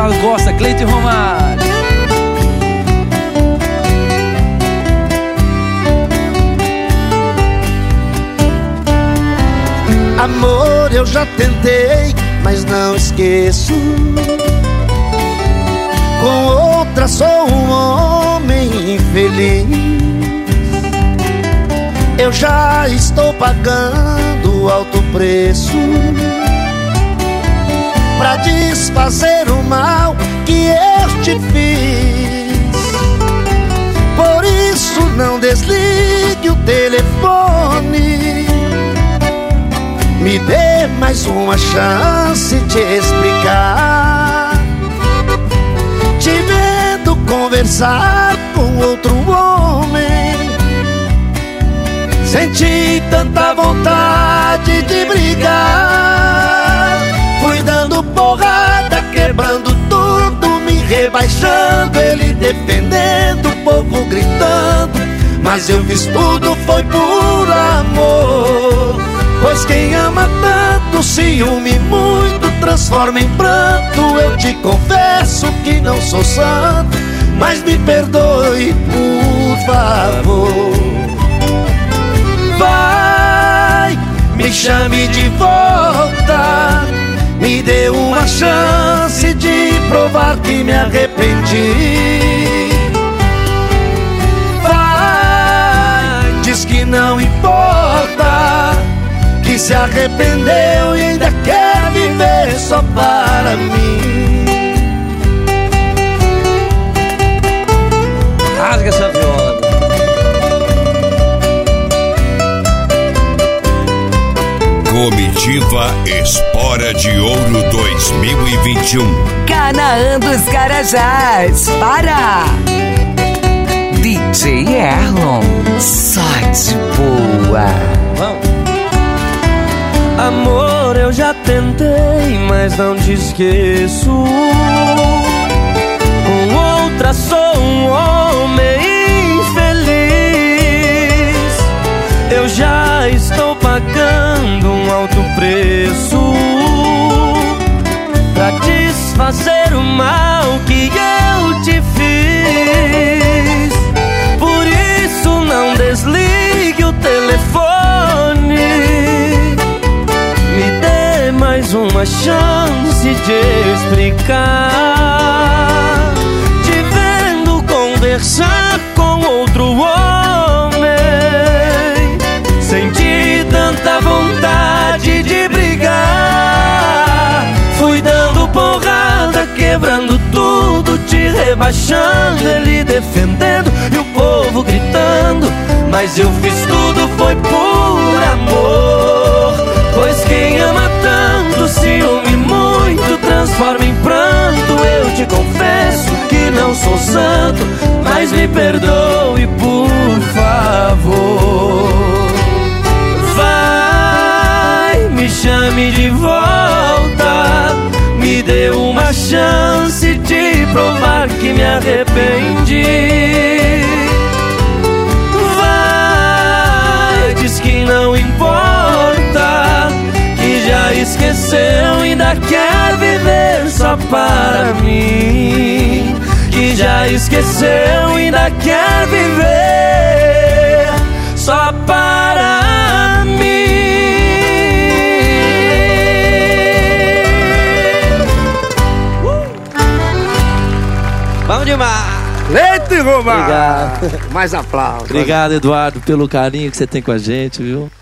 Flávio Costa, Cleiton e Romário. Amor, eu já tentei, mas não esqueço. Com outra sou um homem infeliz. Eu já estou pagando alto preço pra desfazer o mal que eu te fiz. Por isso não desligue o telefone. Me dê mais uma chance de explicar. Te vendo conversar com outro homem, senti tanta vontade de brigar. Fui dando porrada, quebrando tudo, me rebaixando, ele defendendo, o povo gritando. Mas eu fiz tudo, foi por amor. Pois quem ama tanto, ciúme muito, transforma em pranto. Eu te confesso que não sou santo, mas me perdoe, por favor. Vai, me chame de volta, me dê uma chance de provar que me arrependi. Vai, diz que não importa, que se arrependeu e ainda quer viver só para mim. Rasga essa viola. Comitiva Espora de Ouro 2021. Canaã dos Carajás, para DJ Erlon, só de boa. Vamos. Amor, eu já tentei, mas não te esqueço. Com outra sou um homem infeliz. Eu já estou pagando um alto preço pra desfazer o mal que eu te fiz. Por isso não desligue o telefone. Me dê mais uma chance de explicar. Te vendo conversar com outro homem, senti tanta vontade de brigar. Fui dando porrada, quebrando tudo, te rebaixando, ele defendendo e o povo gritando. Mas eu fiz tudo, foi por amor. Pois quem ama tanto, ciúme muito, transforma em pranto. Eu te confesso que não sou santo, mas me perdoe, por favor. Vai, me chame de volta, me dê uma chance de provar que me arrependi. Vai, diz que não importa, que já esqueceu, ainda quer viver só para mim. Que já esqueceu, ainda quer viver só para mim. Vamos demais. Leite e Romário. Obrigado. Mais aplausos. Obrigado, Eduardo, pelo carinho que você tem com a gente, viu?